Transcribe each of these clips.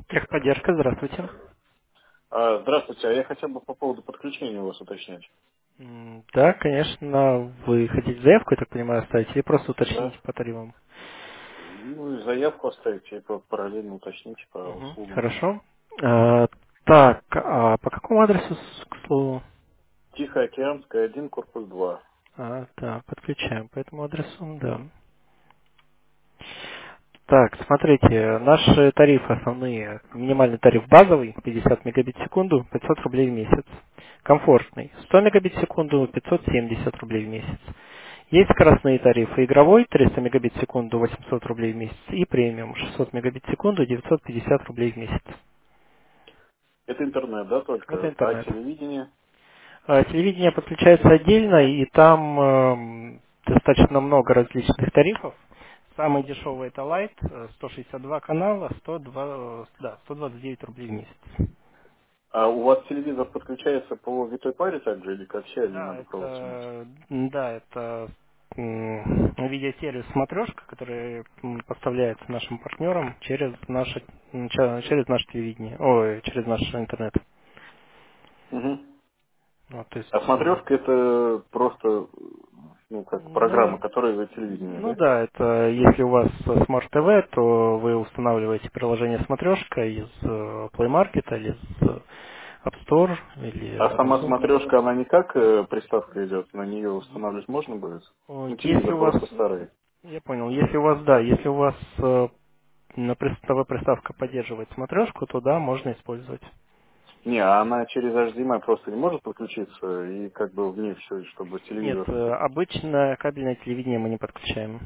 Техподдержка, здравствуйте. Здравствуйте, а я хотел бы по поводу подключения у вас уточнять. Да, конечно, вы хотите заявку, я так понимаю, оставить, или просто Да. уточните по тарифам? Ну и заявку оставить, и параллельно уточните по Мгм. услугам. Хорошо. Так, а по какому адресу, к слову? Тихоокеанская, 1, корпус 2. Да, подключаем по этому адресу, да. Так, смотрите, наши тарифы основные. Минимальный тариф базовый, 50 мегабит в секунду, 500 рублей в месяц. Комфортный, 100 мегабит в секунду, 570 рублей в месяц. Есть скоростные тарифы. Игровой, 300 мегабит в секунду, 800 рублей в месяц. И премиум, 600 мегабит в секунду, 950 рублей в месяц. Это интернет, да, Это только? А интернет. телевидение? Телевидение подключается отдельно, и там достаточно много различных тарифов. Самый дешевый это Light, 162 канала, 129 рублей в месяц. А у вас телевизор подключается по витой паре также, или как все, или Да, надо провод тянуть? это видеосервис «Смотрешка», который поставляется нашим партнерам через наше телевидение, через наш интернет. Угу. Вот, то А есть, смотрешка это просто, ну, как программа, ну, которая за телевидение, ну да? да, это если у вас Smart TV, то вы устанавливаете приложение «Смотрешка» из Play Market или из App Store или А сама Samsung. смотрешка, она не как приставка идет, на нее устанавливать можно будет? Ну, Если телевизор у вас, просто старый. я понял, если у вас, да, если у вас ТВ-приставка поддерживает смотрешку, то да, можно использовать. Не, а она через HDMI просто не может подключиться и как бы в ней все, чтобы Нет, телевизор... обычно кабельное телевидение мы не подключаем.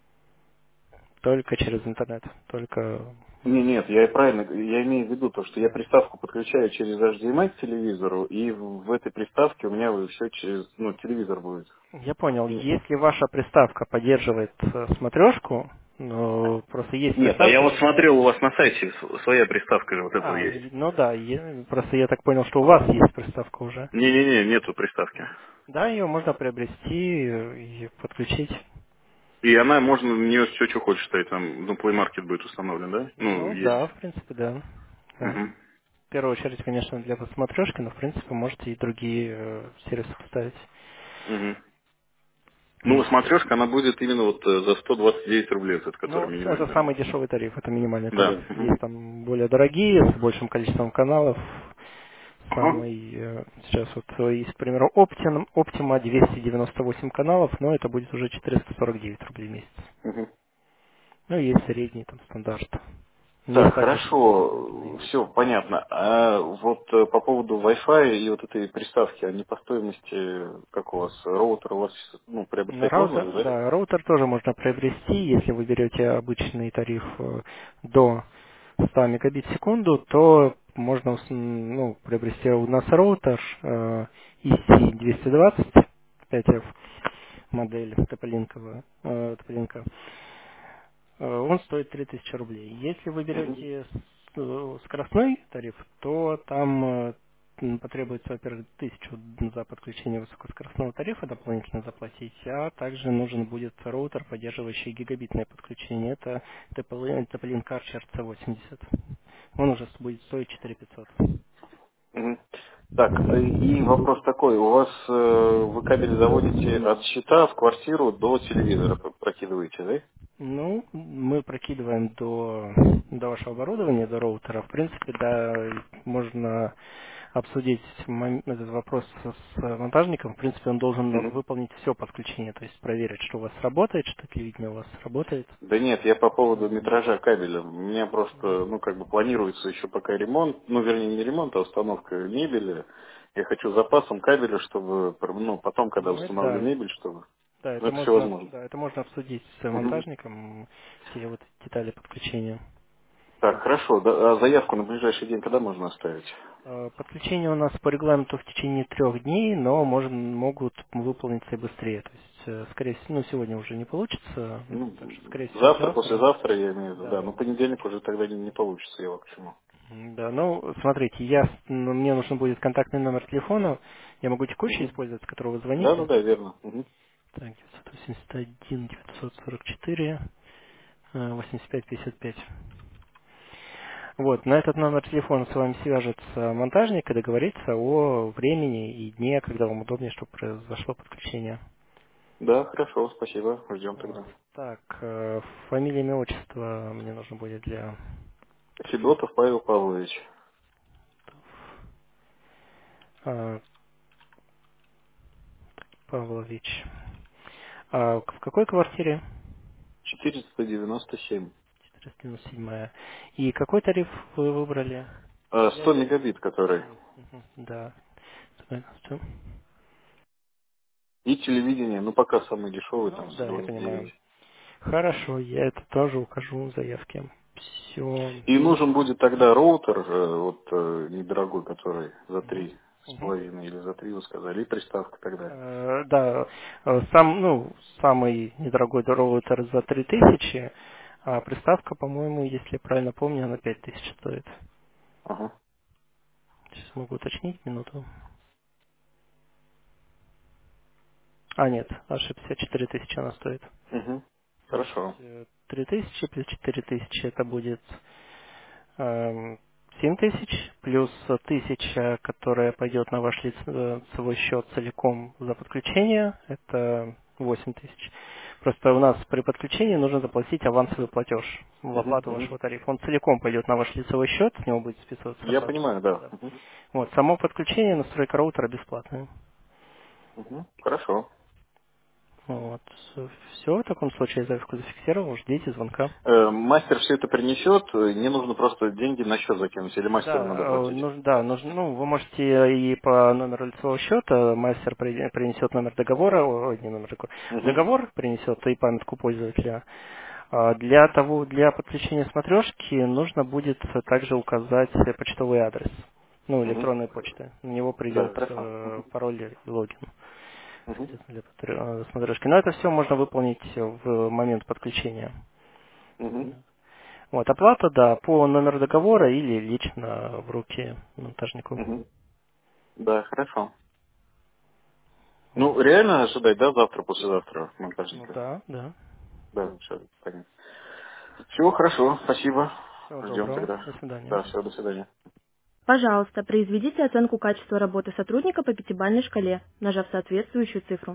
Только через интернет. Только... Не, нет, я и правильно, я имею в виду то, что я приставку подключаю через HDMI к телевизору, и в этой приставке у меня все через, ну, телевизор будет. Я понял. Не- Если ваша приставка поддерживает смотрешку, просто есть Нет, а я приставки... вот смотрел, у вас на сайте своя приставка же вот эта есть. Ну да, просто я так понял, что у вас есть приставка уже. Не-не-не, нету приставки. Да, ее можно приобрести и подключить. И она, можно на нее все, что хочешь ставить, там, ну, Play Market будет установлен, да? Ну, Ну есть. да, в принципе, да. Да. Мгм. В первую очередь, конечно, для смотрешки, но в принципе можете и другие сервисы поставить. Мгм. Ну, М. смотрешка, она будет именно вот за 129 рублей, вот этот, который Ну, это минимальный. самый дешевый тариф, это минимальный тариф. Да. Мгм. Есть там более дорогие, с большим количеством каналов. Ага. Самый, сейчас вот есть, к примеру, Optima 298 каналов, но это будет уже 449 рублей в месяц. Мгм. Ну, и есть средний там стандарт. Есть Так, также 600 мегабит хорошо, в месяц. все понятно. А вот по поводу Wi-Fi и вот этой приставки, они по стоимости, как у вас, роутер у вас, ну, приобретать можно, Роутер, да? да, роутер тоже можно приобрести, если вы берете обычный тариф до 100 мегабит в секунду, то можно приобрести у нас роутер EC220 5F модель Тополинка. Он стоит 3000 рублей. Если вы Мгм. берете скоростной тариф, то там потребуется, во-первых, 1000 за подключение высокоскоростного тарифа дополнительно заплатить, а также нужен будет роутер, поддерживающий гигабитное подключение. Это TP-Link Archer C80. Он уже будет стоить 4500. Мгм. Так, и вопрос такой, у вас, вы кабель заводите от щита в квартиру до телевизора, прокидываете, да? Ну, мы прокидываем до вашего оборудования, до роутера. В принципе, да, можно обсудить этот вопрос с монтажником. В принципе, он должен Мгм. выполнить все подключение, то есть проверить, что у вас работает, что телевидение у вас работает. Да нет, я по поводу метража кабеля. У меня просто, ну, как бы планируется еще пока ремонт, ну, вернее, не ремонт, а установка мебели. Я хочу запасом кабеля, чтобы, ну, потом, когда Ну, установлю да, мебель, чтобы... да, Ну, это это все можно, возможно. да, это можно обсудить с Мгм. монтажником, все вот детали подключения. Так, хорошо. Да, а заявку на ближайший день когда можно оставить? Подключение у нас по регламенту в течение 3 дней, но могут выполниться и быстрее. То есть, скорее всего, сегодня уже не получится, Ну, так что, скорее всего, завтра, завтра. послезавтра, я имею в виду, да. Да. Ну, понедельник уже тогда не получится, я вот к чему. Да, ну, смотрите, мне нужен будет контактный номер телефона. Я могу текущий Мгм. использовать, с которого вы Да, да, звоните. да, верно. Мгм. Так, 981 944 85 55. Вот, на этот номер телефона с вами свяжется монтажник и договорится о времени и дне, когда вам удобнее, чтобы произошло подключение. Да, хорошо, спасибо. Ждем Вот. тогда. Так, фамилия, имя, отчество мне нужно будет для Федотов Павел Павлович. э, Павлович. А в какой квартире? 497. 497. И какой тариф вы выбрали? 100 мегабит, который. Мгм, да. 100. И телевидение, ну пока самый дешевый, там Да, я понимаю. 129. Хорошо, я это тоже укажу в заявке. Все. И нужен будет тогда роутер, вот недорогой, который за Мгм. три с Мгм. половиной или за три, вы сказали, и приставка тогда. Да, самый недорогой роутер за 3000, а приставка, по-моему, если я правильно помню, она 5000 стоит. Ага. Сейчас могу уточнить минуту. А, нет, ошибся, 4000 она стоит. Угу. То есть Хорошо. 3000 плюс 4000 это будет 7000 плюс 1000, которая пойдет на ваш лицевой счет целиком за подключение, это 8000. Просто у нас при подключении нужно заплатить авансовый платеж в Угу, оплату угу. вашего тарифа. Он целиком пойдет на ваш лицевой счет, с него будет списываться Я оплата. понимаю, да. Да. Угу. Вот, само подключение, настройка роутера бесплатная. Угу. Хорошо. Вот. Все, в таком случае я заявку зафиксировал, ждите звонка. Мастер все это принесет, не нужно просто деньги на счет закинуть, или мастеру надо Да, платить? нужно, ну, вы можете и по номеру лицевого счета, мастер принесет номер договора, ой, не номер Угу. договор принесет и памятку пользователя. Для подключения смотрешки нужно будет также указать почтовый адрес, ну, Угу. электронной почты. На него Да, придет хорошо. пароль и логин, Угу. соответственно, для смотрешки. Но это все можно выполнить в момент подключения. Угу. Вот, оплата, да, по номеру договора или лично в руки монтажнику. Угу. Да, хорошо. Вот. Ну, реально ожидать, да, завтра, послезавтра Ну монтажника? да, да. Да, все, понятно. Всего хорошо, спасибо. Всего Ждем доброго. тогда. До свидания. Да, все, до свидания. Пожалуйста, произведите оценку качества работы сотрудника по пятибалльной шкале, нажав соответствующую цифру.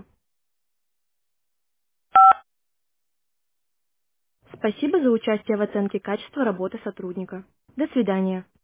Спасибо за участие в оценке качества работы сотрудника. До свидания.